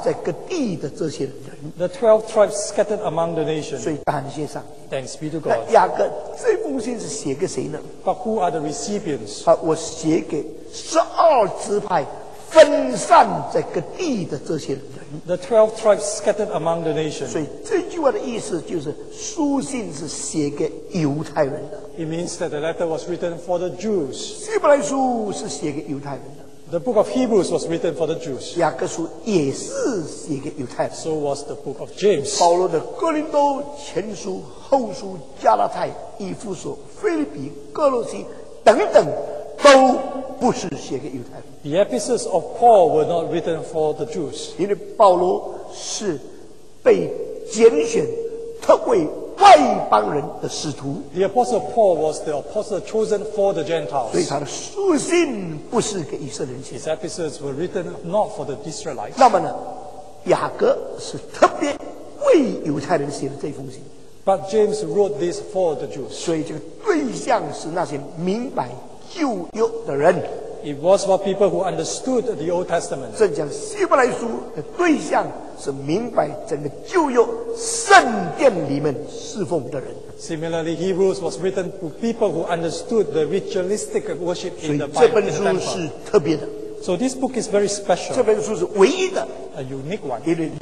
在各地的这些人。 The 12 tribes scattered among the nations. 所以感谢上帝。 Thanks be to 那 God. 雅各这封信是写给谁呢？ But who are the recipients? 我写给12支派分散在各地的这些人。 The 12 tribes scattered among the nations. 所以这句话的意思就是书信是写给犹太人的， It means that the letter was written for the Jews. 希伯来书是写给犹太人的， The book of Hebrews was written for the Jews. 雅各书也是写给犹太人。 So was the book of James. 保罗的哥林多前书、后书、加拉太、以弗所、腓立比、哥罗西等等，都不是写给犹太人， The epistles of Paul were not written for the Jews. 因为保罗是被拣选特为外邦人的使徒， The apostle Paul was the apostle chosen for the 所以 Gentiles. 他的书信不是给以色列人写的。 His epistles were written not for the Israelites. 那么呢，雅各是特别为犹太人写的这封信， But James wrote this for the Jews. 所以这个对象是那些明白旧约的人。 It was for people who understood the Old Testament. 正讲希伯来书的对象是明白整个旧约圣殿里面侍奉的人， Similarly, Hebrews was written to people who understood the ritualistic worship 所 in 以 the 这 Bible. 本 In the 书 temple. 是特别的， So this book is very 这 special, 本书是唯一的， a unique one. 因为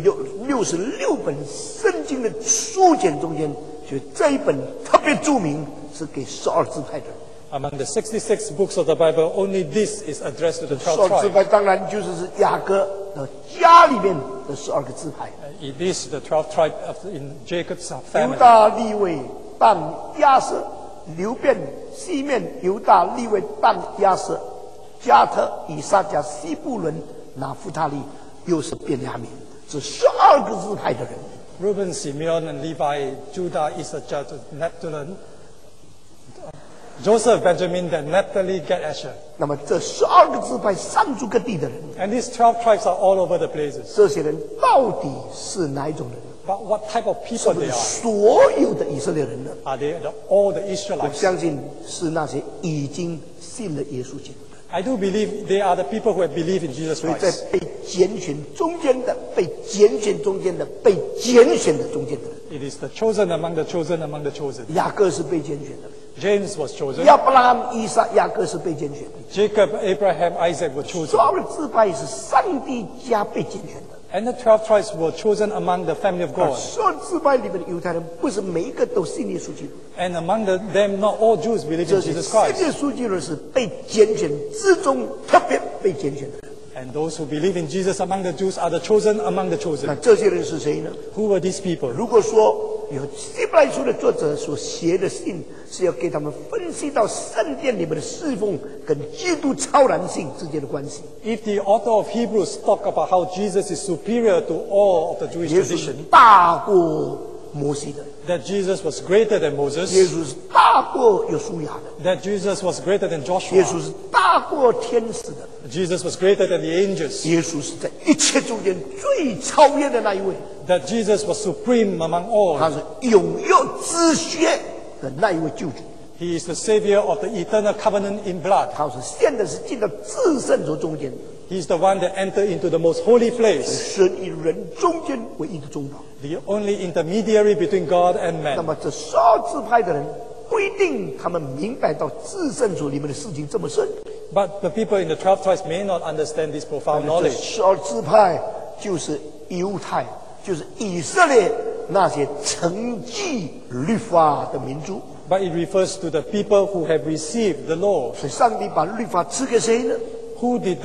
66本圣经的书简中间，就这一本特别著名，是给12支派的人。 Among the 66 books of the Bible, only this is addressed to the 12 12支 tribes. 派当然就是雅各的家里面的12个支派。 It is the 12 tribes in Jacob's 犹 family. 大、利未、但、亚瑟、流便、西面、犹大、利未、但、亚瑟、加特、以撒加、西布伦、拿弗他利，又是便雅悯，这12个支派的人。 Reuben, Simeon, and Levi, Judah, Issachar, Naphtali, Joseph, Benjamin, then Naphtali, Gad, Asher. 那么这12个支派散驻各地的人， And these 12 tribes are all over the places. 这些人到底是哪一种人？ But what type of 是 people 不 they 是 are? 所有的以色列人呢？ Are they all the 我 Israelites? 相信是那些已经信了耶稣基督的。 I do believe they are the people who have believed in Jesus 所以在 Christ. 被拣选中间的、被拣选中间的、被拣选的中间的人， It is the chosen among the chosen among the chosen. 雅各是被拣选的， James was chosen. 亚伯拉罕、以撒、雅各是被拣选的。 Jacob, Abraham, Isaac were chosen. 12个支派是上帝家被拣选的。 And the 12 tribes were chosen among the family of God. 12支派里面的犹太人不是每一个都信耶稣基督， And among them, not all Jews believe 这 in 些 Jesus 信 Christ. 耶稣基督是被拣选之中特别被拣选的人。 And those who believe in Jesus among the Jews are the chosen among the 那 chosen. 这些人是谁呢？ Who were these people? 如果说有希伯来书的作者所写的信是要给他们分析到圣殿里面的侍奉跟基督超然性之间的关系， If the author of Hebrews talk about how Jesus is superior to all of the Jewish 耶稣是 tradition, 大过摩西的， that Jesus was greater than 耶 Moses, 稣是大过约书亚的， that Jesus was greater than 耶 Joshua, 稣是大过天使的， Jesus was greater than the angels, 耶稣是在一切中间最超越的那一位， that Jesus was supreme among all. 他是永有之血的那一位救主， He is the savior of the eternal covenant in blood. 他是现在是进到至圣所中间， He is the one that entered into the most holy place, 神与人中间唯一的中保。 the only intermediary between God and 那 man. 么这12支派的人不一定他们明白到至圣所里面的事情这么深。 But the people in the 12 tribes may not understand this profound 这 knowledge. 12支派就是犹太，就是以色列那些承继律法的民族。 But it refers to the people who have received the law. 所以上帝把律法赐给谁呢？ Who did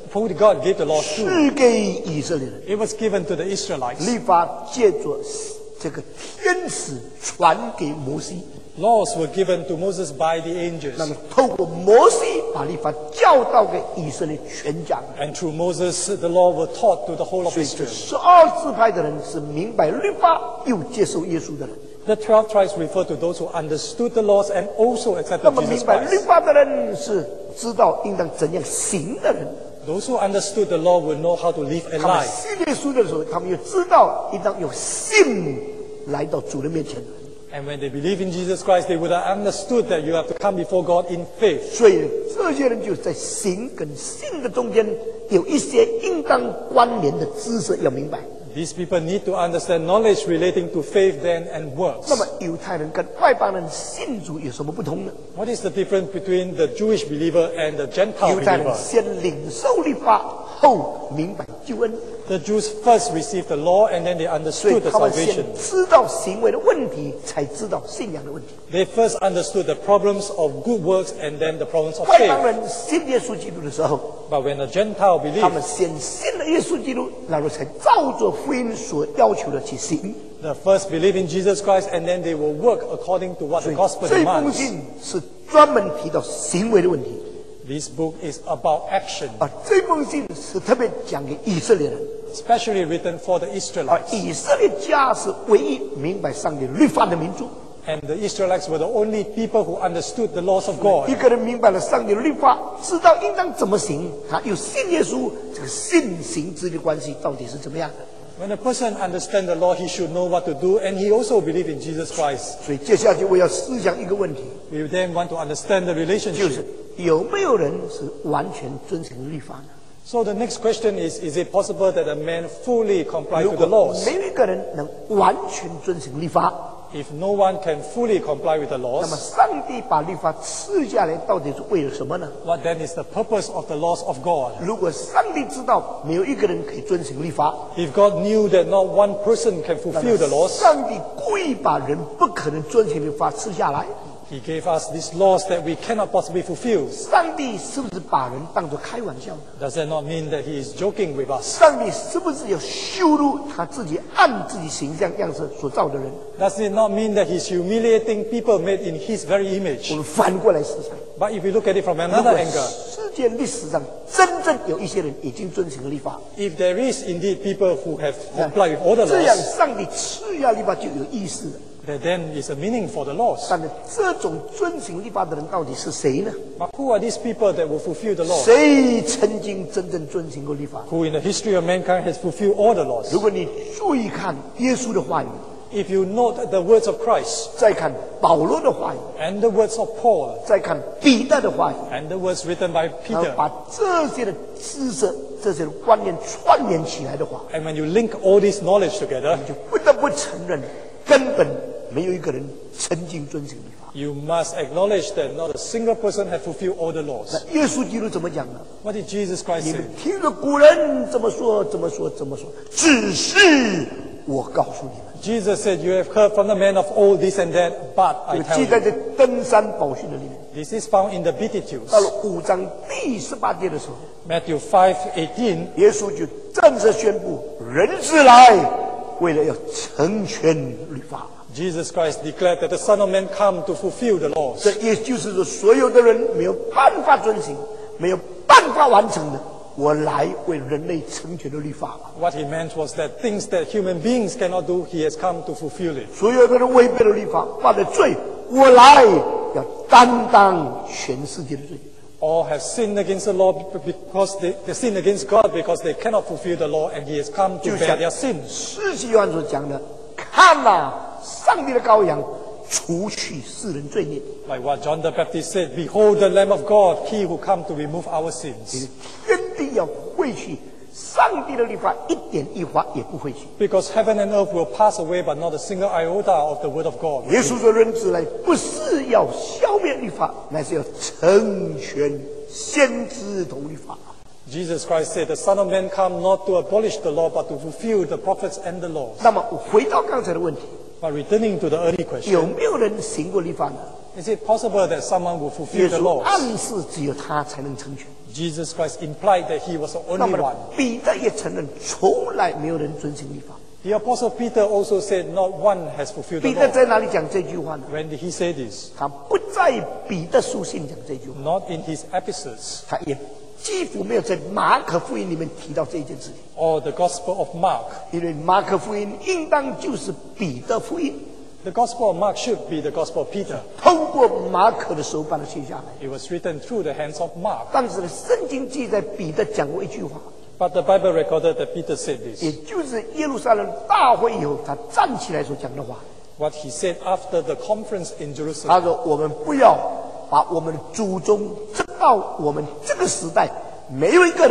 God give the law to? 赐给以色列人。 It was given to the Israelites. 律法借着这个天使传给摩西， Laws were given to Moses by the angels. 那么透过摩西把律法教导给以色列全家。 And through Moses, the law were taught to the whole of 所以这 Israel. 12支派的人是明白律法又接受耶稣的人。 The 12 tribes refer to those who understood the laws and also 那 accepted 么 Jesus 明白律 Christ. 法的人是知道应当怎样行的人。 Those who understood the law will know how to live a 他们 life. 信耶稣的时候，他们又知道应当有信来到主的面前的人。 And when they believe in Jesus Christ, they would have understood that you have to come before God in faith. 所以这些人就在行跟信的中间有一些应当关联的知识要明白。 These people need to understand knowledge relating to faith then and works. 那么犹太人跟外邦人信主有什么不同呢？ What is the difference between the Jewish believer and the Gentile 犹太人 believer? 先领受律法，后明白救恩， The Jews first received the law and then they 所以 understood the 他们先 salvation. 知道行为的问题，才知道信仰的问题。 They first understood the problems of good works and then the problems of 外邦 faith. 人信耶稣基督的时候， But when the Gentile 他们 believed, 先信了耶稣基督，然后才照着福音所要求的去行。 the first believe in Jesus Christ and then they will work according to what 所 the 以 gospel 这封 demands. 信是专门提到行为的问题， This book is about action, 这封信是特别讲给以色列人。 especially written for the Israelites. 以色列家是唯一明白上帝律法的民族。 And the Israelites were the only people who understood the laws of God. 一个人明白了上帝的律法，知道应当怎么行，他又信耶稣，这个信行之间的关系到底是怎么样的？ When a person understands the law, he should know what to do, and he also believes in Jesus Christ. 所以接下去我要思想一个问题， We then want to understand the 就 relationship. 是有没有人是完全遵行律法呢？ So the next question is it possible that a man fully comply 如 to the 果 laws? 没有一个人能完全遵行律法， If no one can fully comply with the 那么 laws, 上帝把律法赐下来，到底是为了什么呢？ what then is the purpose of the laws of God? 如果上帝知道没有一个人可以遵行律法， If God knew that not one person can 那 fulfill the 么 laws, 上帝故意把人不可能遵行律法赐下来。 He gave us these laws that we cannot possibly fulfill. 上帝是不是把人当作开玩笑的？ Does that not mean that He is joking with us? 上帝是不是有羞辱他自己按自己形象样式所造的人？ Does it not mean that He's humiliating people made in His very 我 image? 们反过来思想， But if we look at it from 如 another 果 angle, 世界历史上真正有一些人已经遵行了律法， if there is indeed people who have complied with all the 这样 laws, 上帝赐下律法就有意思了。 there then is a meaning for the laws. 但是这种遵行律法的人到底是谁呢？ But who are these people that will fulfill the law? 谁曾经真正遵行过律法？ Who in the history of mankind has fulfilled all the laws? 如果你注意看耶稣的话语， If you note the words of Christ 再看保罗的话语， and the words of Paul 再看彼得的话语， and the words written by 然后 Peter, 把这些的知识、这些的观念串联起来的话， and when you link all this knowledge together, 就不得不承认，根本没有一个人曾经遵行律法。 you must acknowledge that not a single person has fulfilled all the 那 laws. 耶稣基督怎么讲呢？ What did Jesus Christ 你 say? 们听了古人怎么说，怎么说，怎么说，只是我告诉你们， Jesus said, you have heard from the men of old this and that, but 这 I 个 tell 记载 you. 在登山宝训的里面。 This is found in the Beatitudes. 到了5章第18节的时候， Matthew 5:18, 耶稣就正式宣布，人子来，为了要成全律法。 Jesus Christ declared that the Son of Man come to fulfill the laws. 这也就是说，所有的人没有办法遵行，没有办法完成的，我来为人类成全的律法。 What he meant was that things that human beings cannot do, he has come to fulfill it. 所有的人违背了律法，犯了罪，我来要担当全世界的罪。 All have sinned against the law because they sin against God because they cannot fulfill the law, and he has come to 就 bear 像 their sins. 施洗约翰所讲的，看呐、上帝的羔羊，除去世人罪孽。 Like what John the Baptist said, behold the Lamb of God, he who come to remove our sins. 天地要废去，上帝的律法一点一划也不会去。 Because heaven and earth will pass away, but not a single iota of the word of God. 耶稣说：“人子来，不是要消灭律法，乃是要成全先知同律法。” Jesus Christ said, the Son of Man come not to abolish the law, but to fulfill the prophets and the laws. 那么回到刚才的问题， But returning to the early 有 question, 没有人行过律法呢？ is it possible that someone will 耶 fulfill the 稣 laws? 暗示只有他才能成全。 Jesus Christ implied that he was the 那 only 么 one. 彼得也承认，从来没有人遵行律法。 The Apostle Peter also said, not one has fulfilled the 彼得 law. 在哪里讲这句话呢？ When did he say this? 他不在彼得书信讲这句话， Not in his epistles 他也几乎没有在马可福音里面提到这件事情， or the Gospel of Mark. 因为马可福音应当就是彼得福音， The Gospel of Mark should be the Gospel of Peter. 通过马可的手把它写下来。 It was written through the hands of Mark. 但是呢，圣经记载彼得讲过一句话， But the Bible recorded that Peter said 也 this. 就是耶路撒冷大会以后他站起来所讲的话。 What he said after the conference in 他 Jerusalem. 说：“我们不要把我们的祖宗直到我们这个时代，没有一个人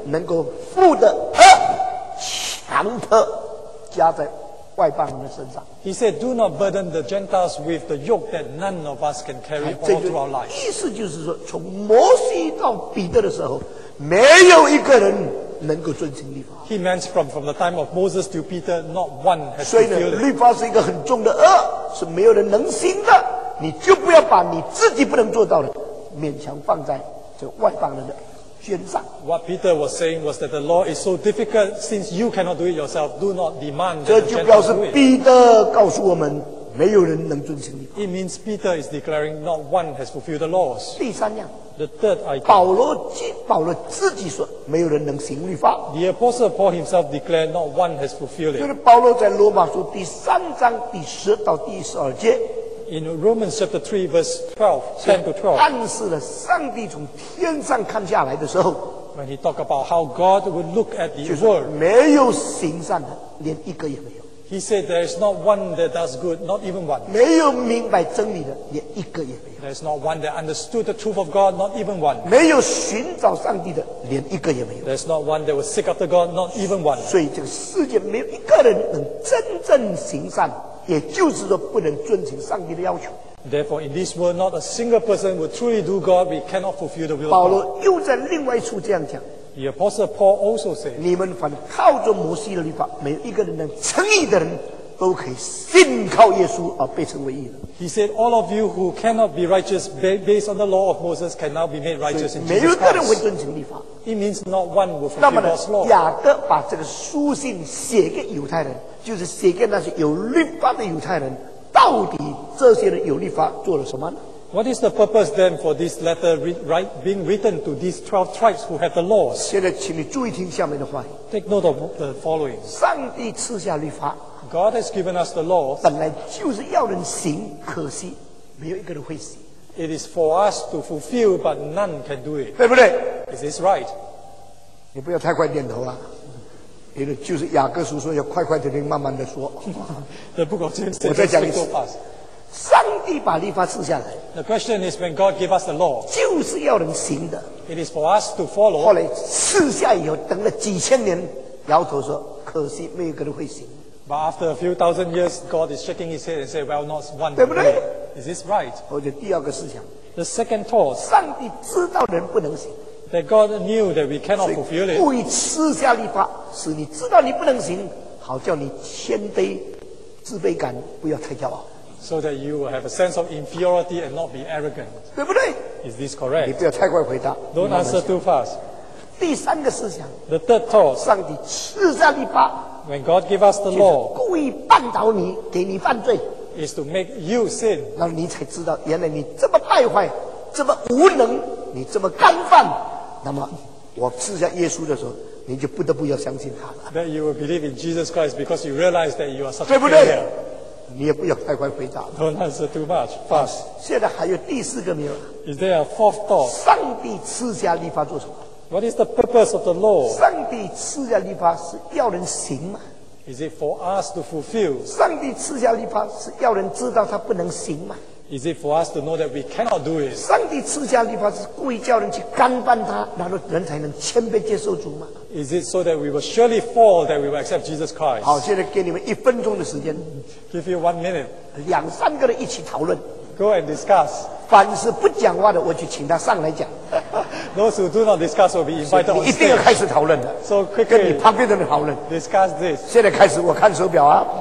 能够负的恶强迫加在外邦人的身上。 He said, do not burden the Gentiles with the yoke that none of us can carry 这 all 就 through our lives. 意思就是说，从摩西到彼得的时候，没有一个人能够遵行律法。 He meant from the time of Moses to Peter, not one has 所以呢， fulfilled it. 律法是一个很重的恶，是没有人能行的。你就不要把你自己不能做到的勉强放在这外邦人的肩上。 What Peter was saying was that the law is so difficult, since you cannot do it yourself, do not demand 这 that the 就表示 Gentiles do it. 彼得告诉我们，没有人能遵行律法。 It means Peter is declaring not one has fulfilled the laws. 第三样， The third item, 保罗自己说，没有人能行律法。 the apostle Paul himself declared not one has fulfilled 就是 it. 保罗在罗马书第3章第10到第12节， In Romans chapter 3 verse 12, 10 to 12, 暗示了上帝从天上看下来的时候， when he talked about how God would look at 就 the 是 world, 没有行善的，连一个也没有； he said there is not one that does good, not even one. 没有明白真理的，连一个也没有； There is not one that understood the truth of God, not even one. 没有寻找上帝的，连一个也没有。 There is not one that will seek after God, not even one. 所以这个世界没有一个人能真正行善，也就是说不能遵行上帝的要求。 Therefore, in this world, not a single person will truly do God. We cannot fulfill the will 保 of God. 罗又在另外一处这样讲： The apostle Paul also said, 你们凡靠着摩西的律法，没有一个人能称义的人，都可以信靠耶稣而被称为义的。 he said, all of you who cannot be righteous based on the law of Moses can now be made righteous in 没有 Jesus 一个人会 Christ. 遵行律法。 It means not one will 那 fulfill 么呢 God's，law. 雅各把这个书信写给犹太人，就是写给那些有律法的犹太人。到底这些人有律法做了什么呢？ What is the purpose then for this letter being written to these 12 tribes who have the laws? 现在，请你注意听下面的话语： Take note of the following. 上帝赐下律法， God has given us the law. 本来就是要人行，可惜没有一个人会行， It is for us to fulfill, but none can do it. 对不对？ Is this right? 你不要太快点头啊，因为就是雅各书说要快快点慢慢的说。 The book of James 我 says 再 don't 讲一 speak so 次， fast. 上帝把律法赐下来， The question is when God gave us the law, 就是要人行的。 it is for us to 后 follow. 来赐下以后，等了几千年，摇头说：“可惜没有一个人会行。 But after a few thousand years, God is shaking his head and say, well, not one. 对不对？ Is this right? ” 或者第二个思想， The second thought, 上帝知道人不能行， that God knew that we cannot 所以 fulfill it. 故意赐下律法，使你知道你不能行，好叫你谦卑、自卑感不要太骄傲， So that you will have a sense of inferiority and not be arrogant. 对不对？ Is this 你 correct? 不要太快回答。 Don't 你慢慢 answer 想 too fast. 第三个思想， The third thought, 上帝赐下律法， when God gave us the 就是 law, 故意绊倒你，给你犯罪， is to make you sin. 然后你才知道，原来你这么败坏，这么无能，你这么干犯。那么我赐下耶稣的时候，你就不得不要相信他了， That you will believe in Jesus Christ because you realize that you are such 对 a 不对 failure.？ 你也不要太快回答了。 Don't answer too much. Fast. 现在还有第四个没有？ Is there a fourth thought? 上帝赐下律法做什么？ What is the purpose of the law? 上帝赐下律法是要人行嘛？ Is it for us to fulfill? 上帝赐下律法是要人知道他不能行嘛？ Is it for us to know that we cannot do it? 上帝赐下律法是故意叫人去干犯他，然后人才能谦卑接受主嘛？ Is it so that we will surely fall, that we will accept Jesus Christ? 好，现在给你们1分钟的时间， Give you 1 minute. 2、3个人一起讨论。 Go and discuss. 凡是不讲话的，我就请他上来讲。 Those who do not discuss will be invited 你 on 一定要 stage. 开始讨论的， So 跟你 quickly 旁边的人讨论。 discuss this. 现在开始，我看手表啊。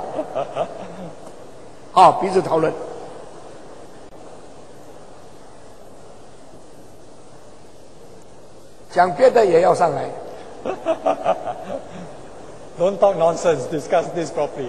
好，彼此讨论。讲别的也要上来。 Don't talk nonsense. Discuss this properly.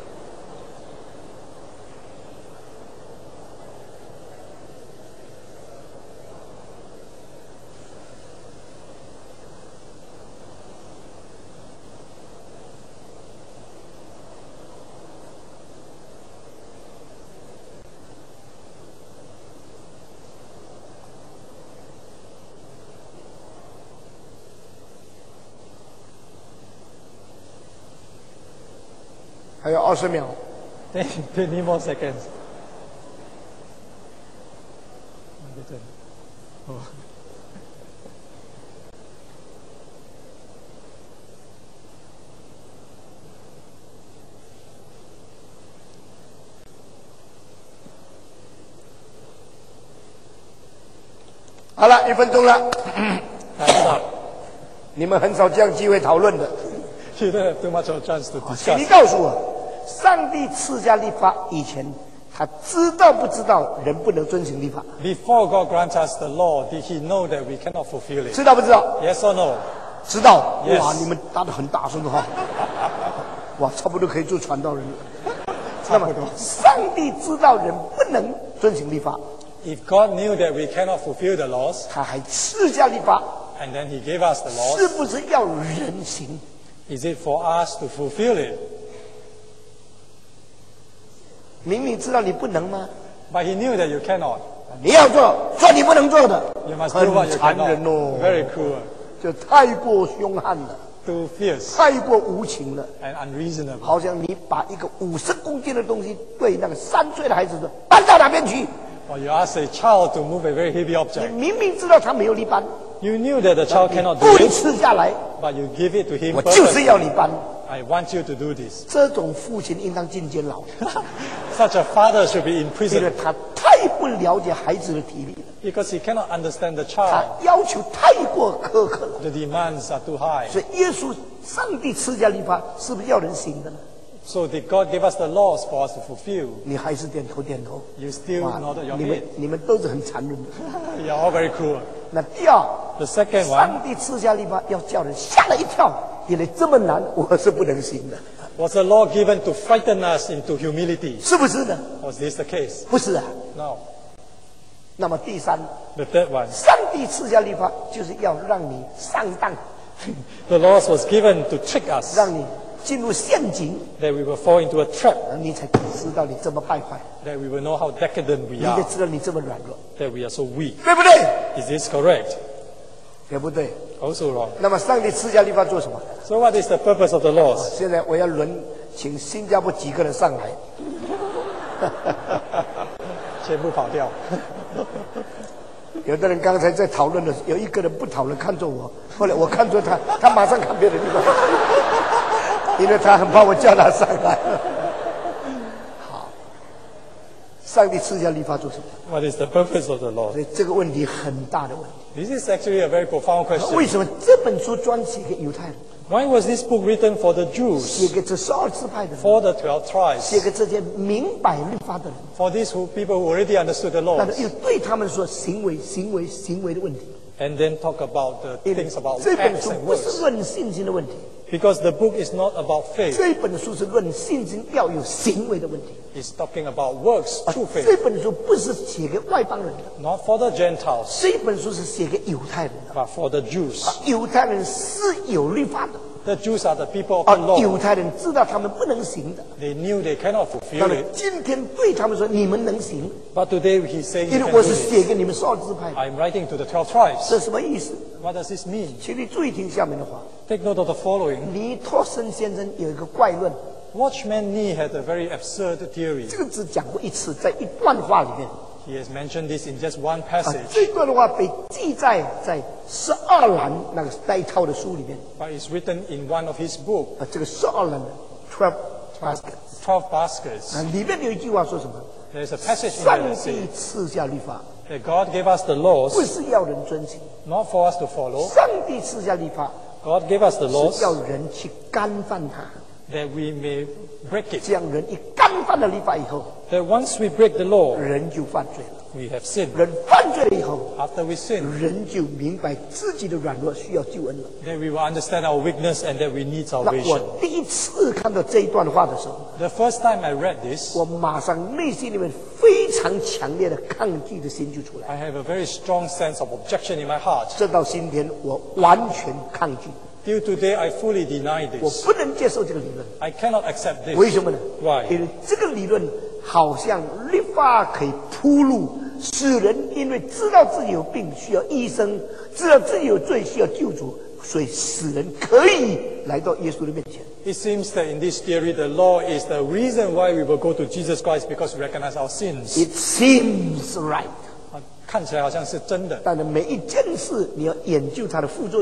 还有20秒。 20 more seconds. 好了，1分钟了， Time's up. 你们很少这样机会讨论的。 You don't have too much of a chance to 请你 discuss. 告诉我，上帝赐下律法以前，他知道不知道人不能遵行律法？ Before God grants us the law, did He know that we cannot fulfill it? 知道不知道？ Yes or no? 知道。 Yes 哇，你们答得很大声哈！哇，差不多可以做传道人了。那么，上帝知道人不能遵行律法， If God knew that we cannot fulfill the laws, 他还赐下律法， and then He gave us the 是 laws, 不是要人行？ is it for us to fulfill it? 明明知道你不能吗？ But He knew that you cannot. 你要做，做你不能做的， You must do what 很 you 残忍 cannot. 哦， Very cruel, 就太过凶悍了， too fierce, 太过无情了。 and unreasonable. 好像你把一个50公斤的东西对那个3岁的孩子说搬到哪边去？ Or you ask a child to move a very heavy 你 object. 明明知道他没有力搬， You knew that the child cannot 故 do 意 it, 吃下来， but you give it to him 我就是 purposely. 要你搬。 I want you to do this. 这种父亲应当进监牢， Such a father should be in 因 prison 为他太不了解孩子的体力了， because he cannot understand the 他 child. 要求太过苛刻了。 The demands are too high. 所以耶稣上帝赐下律法，是不是要人行的呢？ So did God give us the laws for us to fulfill? 你还是点头点头。 You still 哇 nodded your 你们 head. 你们都是很残忍的。 You're all very cruel. 那第二， The second one 上帝赐下律法要叫人吓了一跳，因为这么难，我是不能行的， was the law given to frighten us into humility. 是不是呢？ Was this the case? 不是啊。 No. 那么第三， The third one. 上帝赐下律法就是要让你上当， The laws was given to trick us, 让你进入陷阱， that we will fall into a trap, 你才知道你这么败坏， that we will know how decadent we 你才 are, 知道你这么软弱， that we are so weak. 对不对？ Is this correct? 对不对？ Also wrong. 那么上帝赐下律法做什么？ So what is the purpose of the laws? 现在我要请新加坡几个人上来， 全部跑掉。 有的人刚才在讨论的时候，有一个人不讨论，看着我，后来我看着他，他马上看别的地方，因为他很怕我叫他上来。好，上帝赐下律法做什么？ What is the purpose of the law? 所以这个问题很大的问题。 This is actually a very profound 为 question. 什么这本书专写给犹太人， Why was this book written for the 写 Jews, 给这12支派的人， for the 12 写 tribes, 给这些明白律法的人？ for these people who already understood the 但 laws, 是又对他们说行为的问题。 and then talk about the 因为 things about 这本 acts 书 and 不是 words? 论信心的问题， Because the book is not about faith. 这本书是论信心要有行为的问题。 It's talking about works, 啊 true 这 faith, 本书不是写给外邦人的， not for the Gentiles, 这本书是写给犹太人的。 but for the Jews. 犹太人是有律法的， The Jews are the people of 啊 the， 犹 law. 太人知道他们不能行的。 They knew they cannot 那 fulfill 么 it, 今天对他们说你们能行， but today he's saying 因 you 为 can 我 do 是 it. 写给你们12支派的。 I'm writing to the 12 tribes. 这什么意思？ What does this mean? 请你注意听下面的话。 Take note of the following. 尼托森先生有一个怪论， Watchman Nee had a very absurd theory. 这个只讲过一次，在一段话里面。 He has mentioned this in just one 啊， passage, 这段的话被记载在12栏那个带套的书里面。 but it's written in one of his book, 啊，这个12栏的 12 basket 12 Baskets. 啊，里面有一句话说什么？ There's a passage in 上 there that 帝 says 赐下律法， that God gave us the laws 不是要人遵行， not for us to follow. 上帝赐下律法 God gave us the 是 laws 要人去干犯它。 that we may break it. 这样人一干犯了律法以后， That once we break the law, 人就犯罪了。 we have sinned. 人犯罪了以后， After we sin, 人就明白自己的软弱需要救恩了。 then we will understand our weakness and that we need 那 salvation. 我第一次看到这一段话的时候， The first time I read this, 我马上内心里面非常强烈的抗拒的心就出来。 I have a very strong sense of objection in my heart. 直到今天，我完全抗拒， Till today, I fully deny 我 this. 不能接受这个理论。 I cannot accept 为 this. 什么呢？ Why? 因为这个理论好像律法可以铺路，使人因为知道自己有病需要医生，知道自己有罪需要救主，所以使人可以来到耶稣的面前。 It seems that in this theory, the law is the reason why we will go to Jesus Christ because we recognize our sins. It seems right， 看起来好像是真的， 但是每一件事你要研究它的副作用。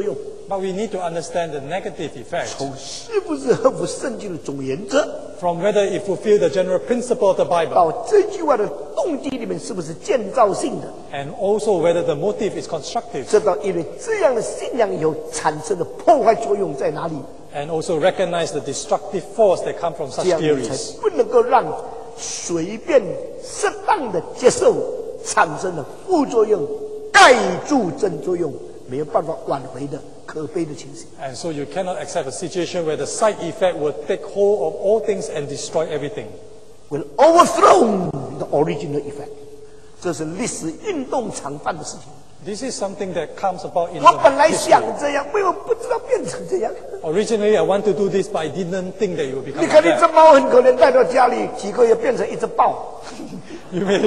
But we need to understand the negative effect 从是不是合乎圣经的总原则， from whether it fulfills the general principle of the Bible 到这句话的动机里面是不是建造性的， and also whether the motive is constructive 知道因为这样的信仰以后产生的破坏作用在哪里， and also recognize the destructive force that come from 这 such 样你才 theories. 不能够让随便适当的接受产生的副作用盖住正作用，没有办法挽回的可悲的情形。 And so you cannot accept a situation where the side effect will take hold of all things and destroy everything. Will overthrow the original effect， 这是历史运动常犯的事情。 This is something that comes about in 我本来 the 想 history. 这样，为什么不知道变成这样？ Originally, I want to do this, but I didn't think that it would become 你 like 看，你只 that. 猫很可怜，带到家里几个月变成一只豹。 You may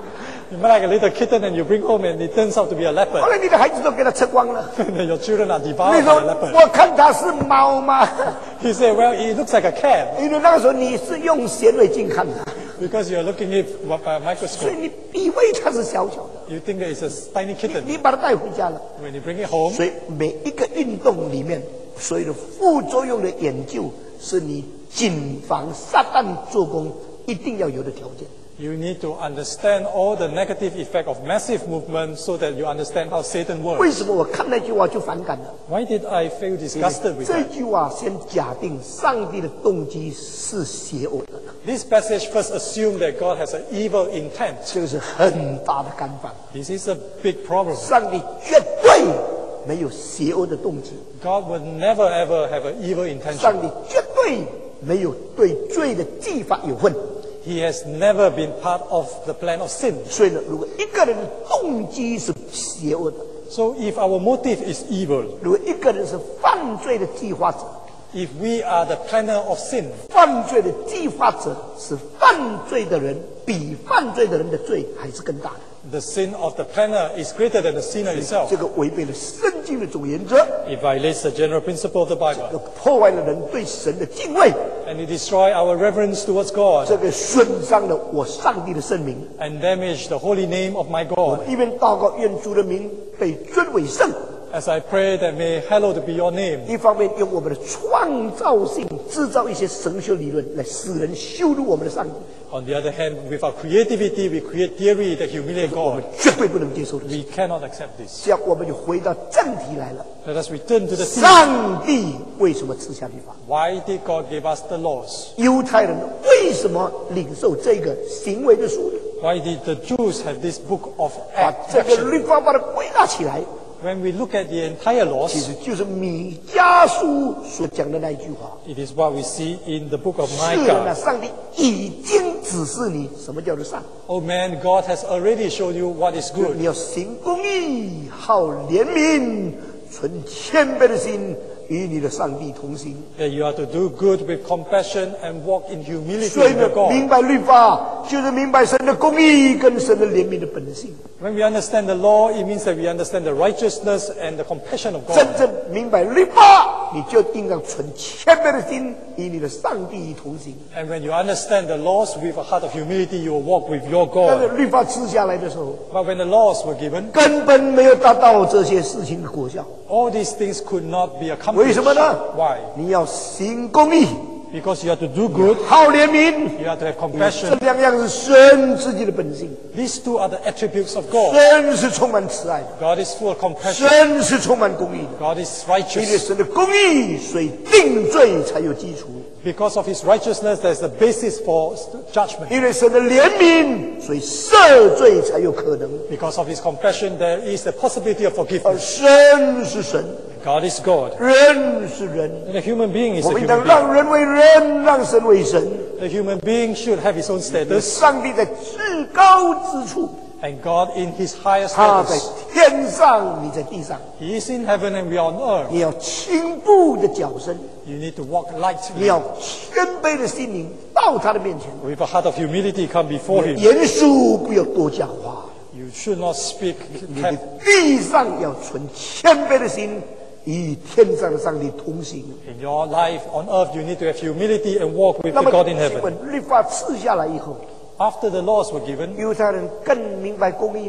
like a little kitten and you bring home and it turns out to be a 后 leopard. 来你的孩子都给它吃光了。 Your children are 你 devoured 说 by a leopard. 我看它是猫吗？ He said, well, it looks like a cat 因为那个时候你是用显微镜看它， because you're looking at it by a 所以 microscope. 你以为它是小小的， You think that it's a tiny kitten. 你把它带回家了。 When you bring it home, 所以每一个运动里面，所有的副作用的研究，是你谨防撒旦做工一定要有的条件。 you need to understand all the negative effect of massive movement so that you understand how Satan 为 works. 什么我看那句话就反感了？ Why did I feel disgusted with 这 that? 句话先假定上帝的动机是邪恶的， This passage first assumed that God has an evil intent. 这个是很大的干犯。 This is a big problem. 上帝绝对没有邪恶的动机， God would never ever have an evil 上 intention. 帝绝对没有对罪的计法有份。 He has never been part of the plan of sin. 所以呢，如果一个人的动机是邪恶的， So if our motive is evil, 如果一个人是犯罪的计划者， if we are the planner of sin, 犯罪的计划者是犯罪的人，比犯罪的人的罪还是更大的。 the sin of the planner is greater than the sinner itself. 这个违背了圣经的总原则， It violates the general principle of the 这 Bible. 破坏了人对神的敬畏， And it destroys our reverence towards God 这个损伤了我上帝的圣名。 and damage the holy name of my 我 God. 们一边祷告，愿主的名被尊为圣； As I pray that may hallowed be your name. 一方面用我们的创造性制造一些神学理论来使人羞辱我们的上帝， On the other hand, with our creativity, we create theory that humiliate 我 God. 们绝对不能接受的事。 We cannot accept this. 这样我们就回到正题来了。 Let us return to the theme. 上帝为什么赐下律法？ Why did God give us the laws? 犹太人为什么领受这个行为的书？ Why did the Jews have this book of 把 act 这个 action? 律法把它归纳起来， When we look at the entire 其 laws, 实就是米迦书所讲的那一句话： it is what we see in the book of 是人啊， Micah. 上帝已经指示你什么叫做善。 Oh man, God has already shown you what is good. 你要行公义，好怜悯，存谦卑的心，与你的上帝同行。 That you are to do good with compassion and walk in humility 所以 with 呢 your， 明 God. 白律法就是明白神的公义跟神的怜悯的本性。 When we understand the law, it means that we understand the righteousness and the compassion of 真 God. 正明白律法，你就应当存谦卑的心，与你的上帝同行。 And when you understand the laws with a heart of humility, you will walk with your 但是 God. 律法赐下来的时候， But when the laws were given, 根本没有达到这些事情的果效。 all these things could not be 为 accomplished. 什么呢？ Why? 你要行公义， Because you have to do good, 好怜悯， you have to have 这 compassion. 两样是神自己的本性。 These two are the attributes of God. 神是充满慈爱的， God is full of compassion. 神是充满公义的。 God is 因为 righteous. 神的公义，所以定罪才有基础； Because of his righteousness, there's the basis for judgment. 因为神的怜悯，所以赦罪才有可能。 Because of his compassion, there is the possibility of 而 forgiveness. 神是神， God is God. 人是人， And a human being is 我 a 们应 human 当 being. 让人为人，让神为神。 The human being should have his own status. 上帝在至高之处， And God in his highest 他在 status. 天上，你在地上。 He is in heaven and we are on earth. 你要轻步的脚身， You need to walk 你 lightly. 要谦卑的心灵到他的面前。 With a heart of humility, come before him. 言书不要多讲话， You should not speak. 你的地上要存谦卑的心，与天上的上帝同行。 In your life on earth, you need to have humility and walk with 那 the 么， God in 请 heaven. 问律法赐下来以后， After the laws were given, 犹太人更明白公义吗？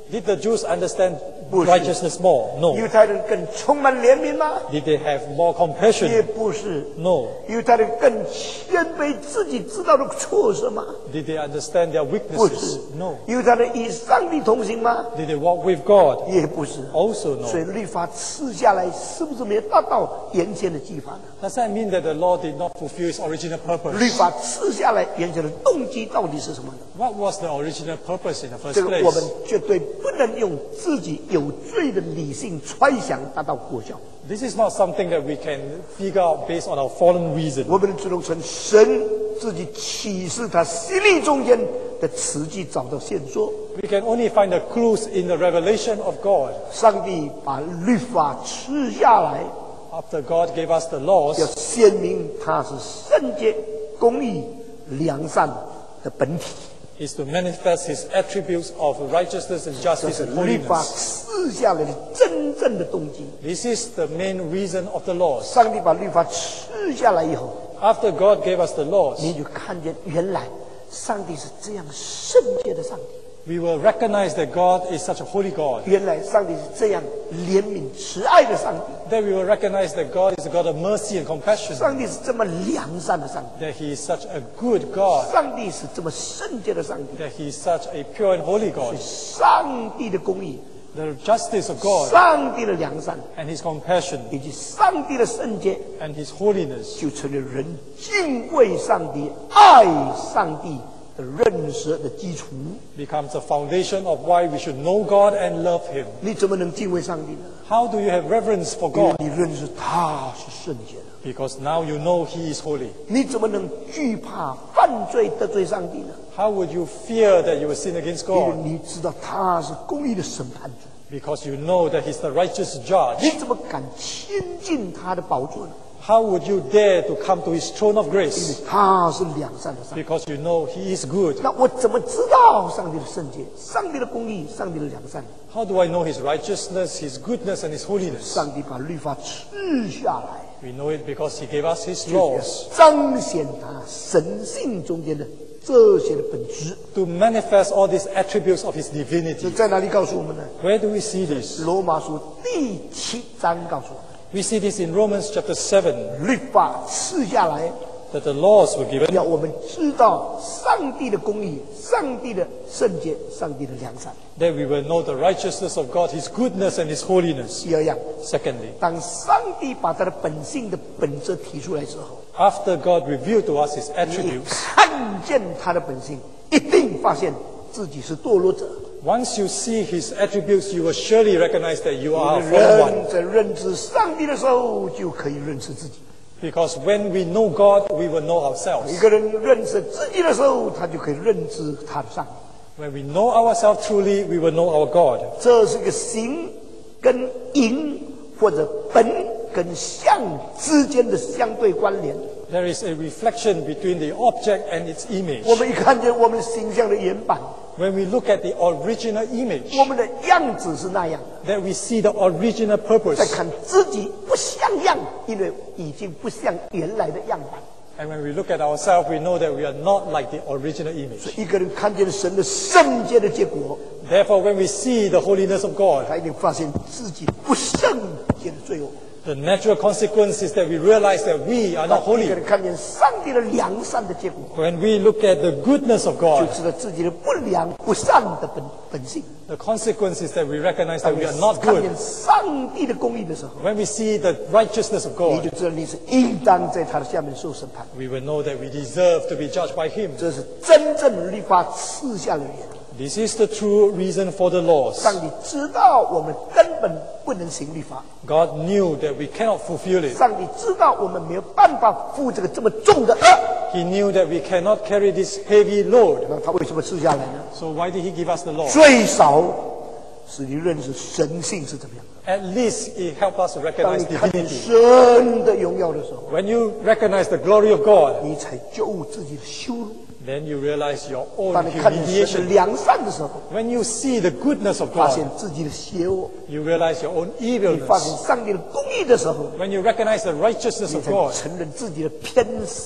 Did the Jews understand 不是。 righteousness more? No. 犹太人更充满怜悯吗？ Did they have more 也 compassion? 不是。 No. 犹太人更谦卑自己知道的错是吗？ Did they understand their 不 weaknesses? 是。 No. 犹太人与上帝同行吗？ Did they walk with God? 也不是。 Also 所以 no. 律法赐下来，是不是没有达到原先的计划呢？ Does that mean that the law did not fulfill its original 律 purpose? 法赐下来，原先的动机到底是什么呢？ What was the original purpose in the first 这个我们 place? 绝对不能用自己有罪的理性揣想达到果效。 This is not something that we can figure out based on our fallen reason. 我们只能从神自己启示他心力中间的词句找到线索。 We can only find the clues in the revelation of God. 上帝把律法赐下来， After God gave us the 要 laws, 显明他是圣洁、公义、良善的本体。 is to manifest His attributes of righteousness and 这 justice 是 and 律法 holiness. 赐下来的真正的动机。 This is the main reason of the laws. 上帝把律法赐下来以后， After God gave us the laws, 你就看见原来上帝是这样圣洁的上帝。 we will recognize that God is such a holy God. 原来上帝是这样怜悯慈爱的上帝， Then we will recognize that God is a God of mercy and compassion. 上帝是这么良善的上帝， That He is such a good God. 上帝是这么圣洁的上帝， That He is such a pure and holy God. 上帝的公义、 The justice of God 上帝的良善 and His compassion 以及上帝的圣洁， and His holiness 就成了人敬畏上帝、爱上帝的认识的基础。 becomes the foundation of why we should know God and love Him. 你怎么能敬畏上帝呢？ How do you have reverence for 因为 God? 你认识他是圣洁的。 Because now you know He is holy. 你怎么能惧怕犯罪得罪上帝呢？ How would you fear that you will sin against 因为 God? 你知道他是公义的审判者。 Because you know that He's the righteous judge. 你怎么敢亲近他的宝座呢？ How would you dare to come to His throne of 因为 grace? 他是良善的上帝。 Because you know He is good. 那我怎么知道上帝的圣洁、上帝的公义、上帝的良善？ How do I know His righteousness, His goodness, and His holiness? 上帝把律法赐下来， We know it because He gave us His 就是 laws 彰显他神性中间的这些的本质。 to manifest all these attributes of His 这 divinity. 在哪里告诉我们呢？ Where do we see this? 罗马书第7章告诉我们， We see this in Romans chapter 7, 律法赐下来， that the laws were given 要我们知道上帝的公义、上帝的圣洁、上帝的良善。 that we will know the righteousness of God, His goodness and His holiness. 第二样， Secondly, 当上帝把他的本性的本质提出来之后， after God revealed to us His 你 attributes, 看见他的本性，一定发现自己是堕落者。 once you see His attributes, you will surely recognize that you are a fallen one. 人在认知上帝的时候，就可以认识自己。 Because when we know God, we will know 一 ourselves. 个人认识自己的时候，他就可以认知他的上帝。 When we know ourselves truly, we will know our God. 这是个形跟影或者本跟相之间的相对关联。 There is a reflection between the object and its image. 我们一看见我们形象的原版， When we look at the original image, 我们的样子是那样的， that we see the original purpose. 再看自己不像样，因为已经不像原来的样板。 And when we look at ourselves, we know that we are not like the original image. 一个人看见神的圣洁的结果， Therefore, when we see the holiness of God, 他一定发现自己不圣洁的罪恶。 the natural consequence is that we realize that we are not 一个 holy. 人看见上帝的良善的结果， When we look at the goodness of 就 God, 知道自己的不良不善的本性。 the consequence is that we recognize that 当 we 你 are not 看 good. 见上帝的公义的时候， When we see the righteousness of 你 God, 就知道你是应当在他的下面受审判。 we will know that we deserve to be judged by Him. 这是真正律法赐下的原因。 This is the true reason for the laws. 上帝知道我们根本不能行律法， God knew that we cannot fulfill it. 上帝知道我们没有办法负这个这么重的恶， He knew that we cannot carry this heavy load. 那他为什么赐下来呢？ So why did He give us the law? 最少使你认识神性是怎么样的。 At least it helped us to 当 recognize 你看见 divinity. 神的荣耀的时候， When you recognize the glory of God, 你才觉悟自己的羞辱。 then you realize your own 当你看见神的 humiliation. 良善的时候， When you see the goodness of 发现 God, 自己的邪恶， you realize your own 你发现 evilness. 上帝的公义的时候， When you recognize the righteousness 你 of 才 God, 承认自己的偏私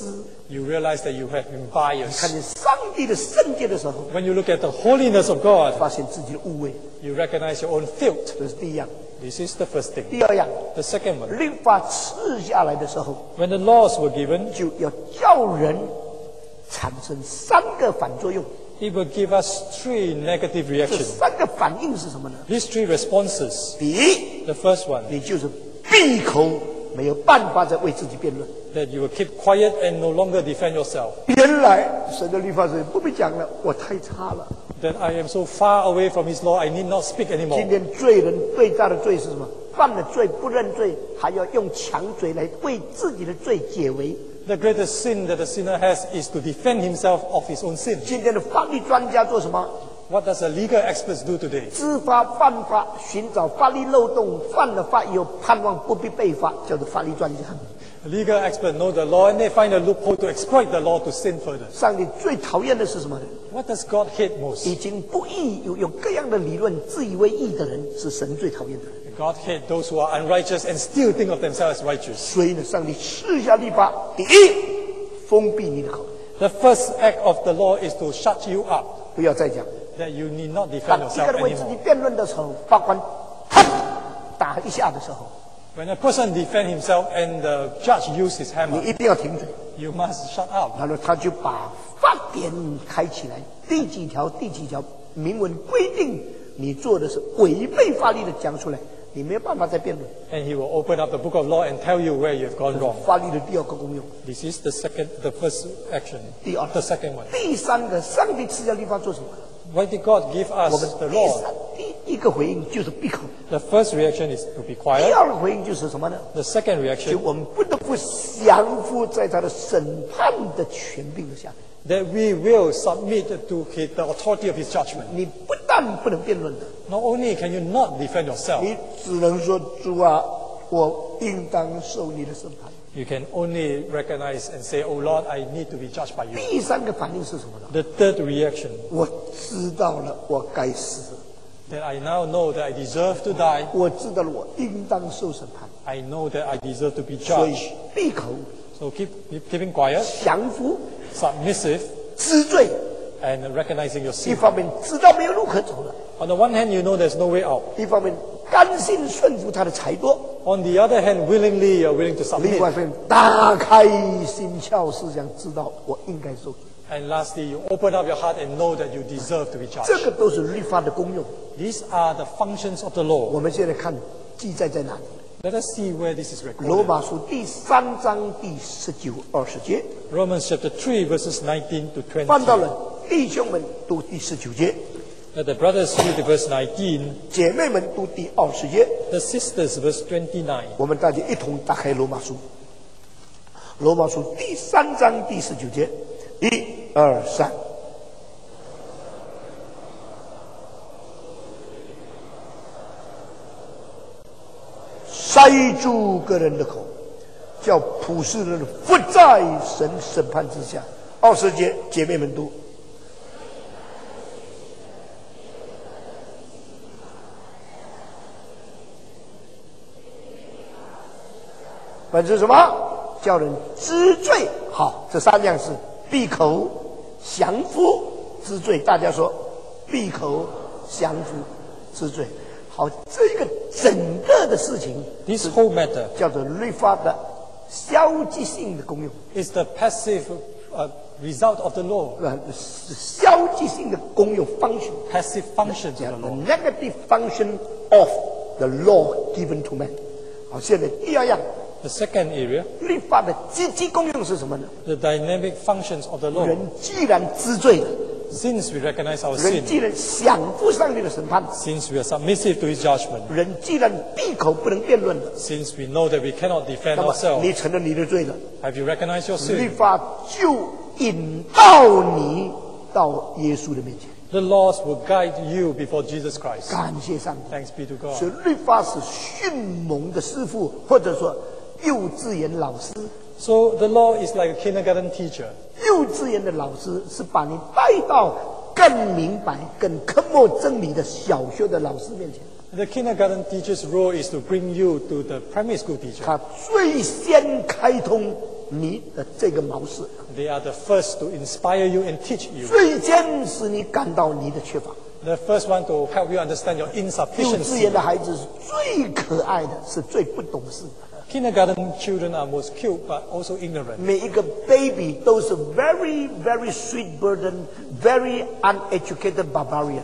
you realize that you have been biased. 看见上帝的圣洁的时候， When you look at the holiness of God, 发现自己的污秽， you recognize your own filth. 这是第一样。 This is the first thing. 第二样， The second one, 律法赐下来的时候， when the laws were given, 就要叫人产生三个反作用。 it will give us 3 negative 这 reactions. 三个反应是什么呢？ These 3 responses. 第一， The first one, 你就是闭口，没有办法再为自己辩论。 that you will keep quiet and no longer defend yourself. 原来神的律法是不必讲了，我太差了。 That I am so far away from His law, I need not speak 今 anymore. 天罪人最大的罪是什么？犯了罪不认罪，还要用强嘴来为自己的罪解围。 The greatest sin that the sinner has is to defend himself of his own sin. 今天的法律专家做什么？ What does the legal experts do today? 知法犯法，寻找法律漏洞，犯了法以后盼望不必被罚，叫做法律专家。 Legal experts know the law and they find a loophole to exploit the law to sin further. 上帝最讨厌的是什么人？ What does God hate most? 已经不义有各样的理论，自以为义的人，是神最讨厌的人。 God hates those who are unrighteous and still think of themselves as righteous. 所以呢，上帝赐下律法，第一，封闭你的口， The first act of the law is to shut you up, 不要再讲。 that you need not 当 defend 一 yourself 个人为自己 anymore. 辩论的时候，法官啪打一下的时候， When a person defends himself and the judge uses his 你 hammer, 一定要停嘴。 you must shut up. 然后他就把法典开起来，第几条明文规定你做的是违背法律的，讲出来，你没有办法再辩论。 And he will open up the book of law and tell you where you have gone wrong. 法律的第二个功用， This is the first action. 第二 The second one. 第三个，上帝赐下律法做什么？ Why did God give 我 us 们 the 第 law? 三第一个回应就是闭口， The first reaction is to be 第 quiet. 二个回应就是什么呢？ The second 就 reaction, 我们不得不降服在他的审判的权柄的下面。 that we will submit to the authority of his judgment. 你不但不能辩论的， Not only can you not defend yourself, 你只能说主啊，我应当受你的审判。 you can only recognize and say, Oh Lord, I need to be judged by you. 第三个反应是什么呢？ The third reaction, 我知道了，我该死。 that I now know that I deserve to die. 我知道了，我应当受审判。 I know that I deserve to be 所以 judged. 闭口、 So keeping quiet, 降服、 submissive, 知罪， and recognizing your 一 sin. 方面知道没有路可走了， On the one hand, you know there's no way out. 一方面甘心顺服他的裁夺， On the other hand, willingly you're willing to 另外 submit. 一方面打开心窍思想，知道我应该受罪。 And lastly, you open up your heart and know that you deserve to be 这 judged. 个都是律法的功用。 These are the functions of the law. 我们现在看记载在哪里？ Let us see where this is 罗 recorded. 马书第3章第19、20节， Romans chapter 3, verses 19 to 翻到 20. 了弟兄们读第19节， Let the brothers read verse 19, 姐妹们读第20节。 the sisters verse 29. 我们大家一同打开罗马书，罗马书第3章第19节，1、2、3。塞住个人的口，叫普世人不在神审判之下。20节，姐妹们读。本是什么？叫人知罪。好，这3样是闭口、降服、知罪。大家说，闭口、降服、知罪。好，这个整个的事情 This whole matter 叫做律法的消极性的功用， is the passive result of the law, 是消极性的功用 function， passive functions of 叫 the the law. negative function of the law given to man。好，现在第二样， The second area, 律法的积极功用是什么呢？ the dynamic functions of the law. 人既然知罪了， Since we recognize our 人既 sin, 然降服上帝的审判， since we are submissive to his judgment, 人既然闭口不能辩论了， since we know that we cannot defend 那么 ourselves, 你承认你的罪了， have you recognized your 律 sin? 法就引导你到耶稣的面前。 The laws will guide you before Jesus Christ. 感谢上帝。 Thanks be to 所 God. 以律法是训蒙的师傅，或者说幼稚园老师。 So the law is like a kindergarten teacher. 幼稚园的老师是把你带到更明白、更刻默真理的小学的老师面前。 The kindergarten teacher's role is to bring you to the primary school teacher. 他最先开通你的这个模式。 They are the first to inspire you and teach you. 最先使你感到你的缺乏。 The first one to help you understand your 幼稚 insufficiency. 园的孩子是最可爱的，是最不懂事的。 Kindergarten children are most cute but also ignorant. 每一个 baby 都是 very very sweet burden, very uneducated barbarian。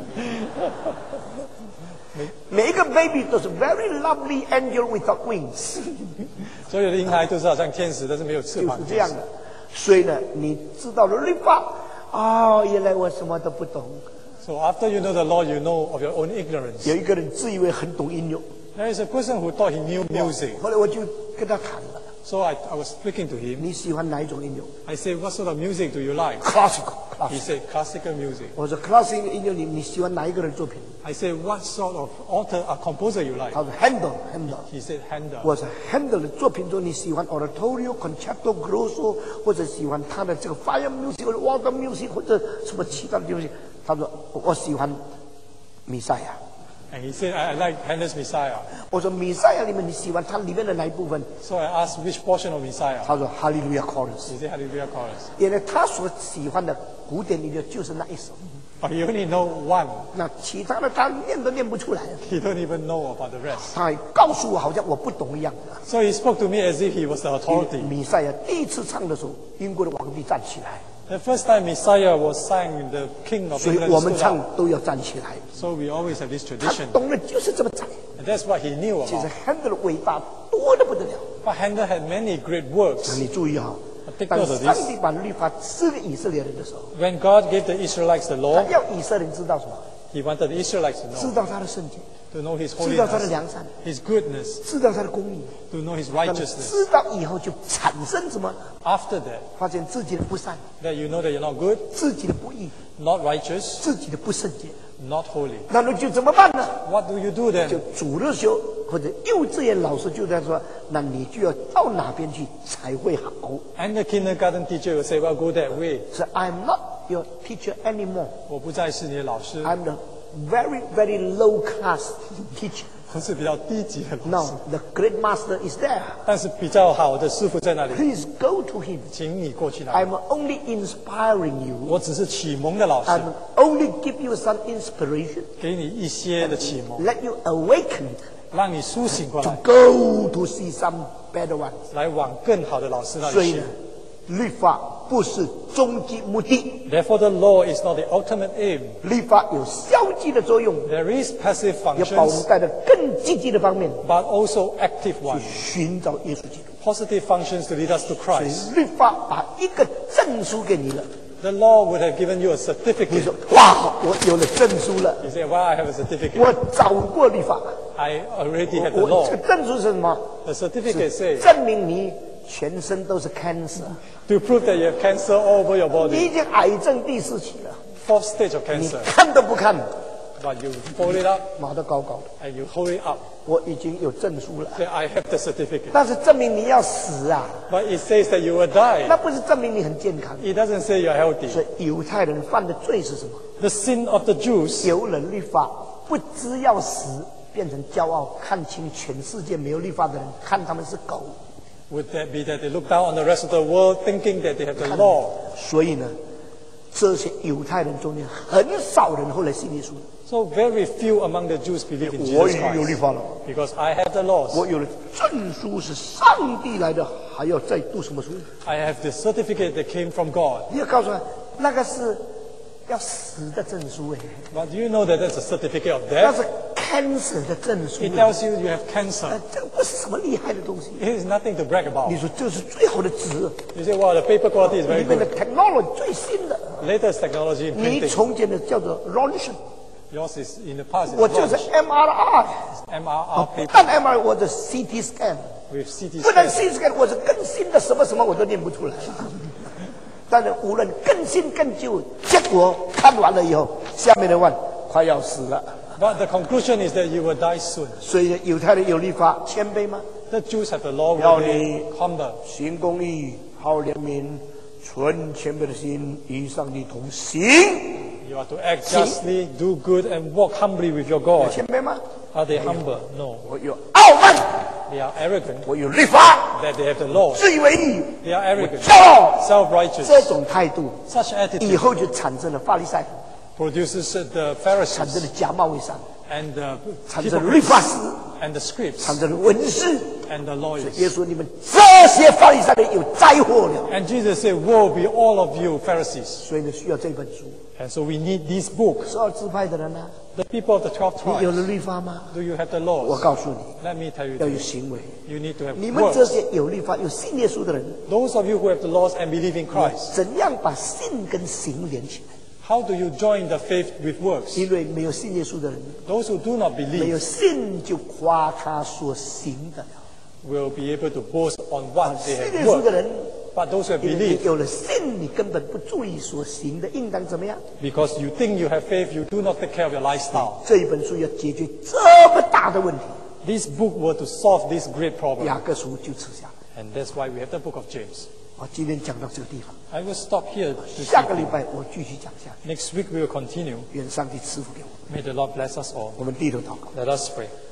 每一个 baby 都是 very lovely angel without wings， 所有的婴孩都是好像天使，但是没有翅就膀是这样的。所以呢，你知道了律法，哦，原来我什么都不懂。 So after you know the law, you know of your own ignorance. 有一个人自以为很懂音乐， There is a person who thought he knew music. 后来我就跟他谈了， So I was speaking to him. 你喜欢哪一种音乐 I said, what sort of music do you like? ？Classical。 He said, classical music. 我说 classical 音乐你喜欢哪一个人作品？ I said, what sort of author or composer you like? 他说 Handel。 He said, Handel. 我说 Handel 的作品中，你喜欢 Oratorio、Concerto Grosso， 或者喜欢他的这个 Fire Music 或者 Water Music 或者什么其他的东西？他说我喜欢弥赛亚。 And he said, I like Handel's Messiah. 我说弥赛亚里面你喜欢它里面的哪一部分？ So I asked which portion of Messiah. 他说哈利路亚 chorus。 He said, Hallelujah chorus. 因为他所喜欢的古典音乐就是那一首， But he only know one. 那其他的他念都念不出来。 He don't even know about the rest. 他还告诉我好像我不懂一样。 So he spoke to me as if he was the authority. 弥赛亚第一次唱的时候，英国的皇帝站起来， The first time Messiah was sang, the king of 所以 England 我们 stood 唱 up. 都要站起来。 So we always have this 他 tradition. 懂的就是这么站。 And that's what he knew 其实 about. Handel 的伟大多得不得了。 But Handel had many great works. 你注意哈， Take 当 note of 上 this. 帝把律法赐给以色列人的时候， When God gave the Israelites the 他 law, 要以色列人知道什么？ he wanted the Israelites to 知 know. 道他的圣洁， To know his 知道他的 holiness, 良善， his goodness, 知道他的公义。 to know his 那么 righteousness. 知道以后就产生什么？ After that, 发现自己的不善， that you know that you're not good, 自己的不义， not righteous, 自己的不圣洁， not holy. 那么就怎么办呢？ What do you do 就 then? 主日学或者幼稚园老师就在说，那你就要到哪边去才会好。 And the kindergarten teacher will say, well, go that way. So I'm not your teacher anymore. 我不再是你的老师， I'm the very very low class teacher. 我是比较低级的老 Now 师。 the great master is there. 但是比较好的师傅在那里， Please go to him. 请你过去那里。 I'm only inspiring you. 我只是启蒙的老师， I'm only give you some inspiration. 给你一些的启蒙， Let you awaken 让你苏醒过 to 来， go to see some better ones. 来往更好的老师那里去所以呢。，律法不是终极目的， Therefore, the law is not the ultimate aim. 律法有消极的作用， There is passive 要把我们 functions, 带到更积极的方面 but also active 去 ones. 寻找耶稣基督。 Positive functions to lead us to 所以 Christ. 律法把一个证书给你了， The law would have given you a 你 certificate. 说哇，我有了证书了， You say, well, I have a certificate. 我找过律法， I already have the 我这个 law. 证书是什么？ The certificate says 证明你全身都是 cancer， to prove that you have cancer all over your 你 body. 已经癌症第4期了， Fourth stage of 你 cancer. 看都不看， But you fold it up 马得高高的， and you hold it up. 我已经有证书了， Say, I have the certificate. 但是证明你要死啊， But it says that you will die. 那不是证明你很健康。 It doesn't say you're healthy. 所以犹太人犯的罪是什么？ The sin of the Jews 有了律法，不知要死，变成骄傲，看清全世界没有律法的人，看他们是狗。 would that be that they look down on the rest of the world thinking that they have the law. 所以呢，这些犹太人中间很少人后来信耶稣。 So very few among the Jews believe in 我 Jesus 已经有律 Christ. 法了， Because I have the laws. 我有了证书是上帝来的，还要再读什么书？ I have the certificate that came from God. 你要告诉他，那个是要死的证书哎， But do you know that that's a certificate of 那 death? 是 cancer 的证书 It 哎。 tells you you have cancer. 这不是什么厉害的东西。 It is nothing to brag about. 你说这是最好的纸， You say, wow, the paper quality is 里 very 面的 good. technology 最新的。 Latest technology in 你 printing. 从前的叫做 Ronson， Yours is in the past. 我就是 It's MRI， MRR 不 paper 但 MRI，我的 CT scan， with CT 不但 scan. CT scan，我是更新的什么什么我都念不出来。但是无论更新更旧，结果看完了以后，下面的问快要死了。 But the conclusion is that you will die soon. 所以犹太人有律法，谦卑吗？ The Jews have the law 要 where 你 they humble. 行公义，好怜悯，存谦卑的心，与上帝同行。 You are to act justly, do good, and walk humbly with your God. 谦卑吗？ Are they humble? No. 我有傲慢， They are arrogant. 我有律法， that they have the law. 自以为义， They are arrogant, 骄傲， self-righteous. 这种态度 Such 以 attitude 后就产生了法利赛人， produces the 产生 Pharisees 了假冒伪善， and the 产生了律法 hypocrites 师， and the scribes 产生了文士。 and the lawyers. 耶稣，你们这些法利赛人有灾祸了。 And Jesus said, woe be all of you Pharisees. 所以呢，需要这本书。 And so we need this book. 12支派的人呢， The people of the 12 你有 tribes, 了律法吗？ do you have the 我 laws? 告诉你， Let me tell you 要有 this. 行为。 You need to have 你们这 works. 些有律法、有信耶稣的人， Those of you who have the laws and believe in Christ, 怎样把信跟行连起来？ how do you join the faith with works? 因为没有信耶稣的人， Those who do not 没有 believe 信就夸他所行的了。 will be able to boast on what they 信 have 耶稣的 worked. 人， But those who have 因为你 believed, 有了信，你根本不注意所行的，应当怎么样？ because you think you have faith, you do not take care of your lifestyle. 这一本书要解决这么大的问题， This book were to solve this great problem. 雅各书就吃下来。 And that's why we have the book of James. 我今天讲到这个地方， I will stop here. 下个礼拜我继续讲下去。 Next week we will continue. 愿上帝赐福给我们。 May the Lord bless us all. 我们低头祷告。 Let us pray.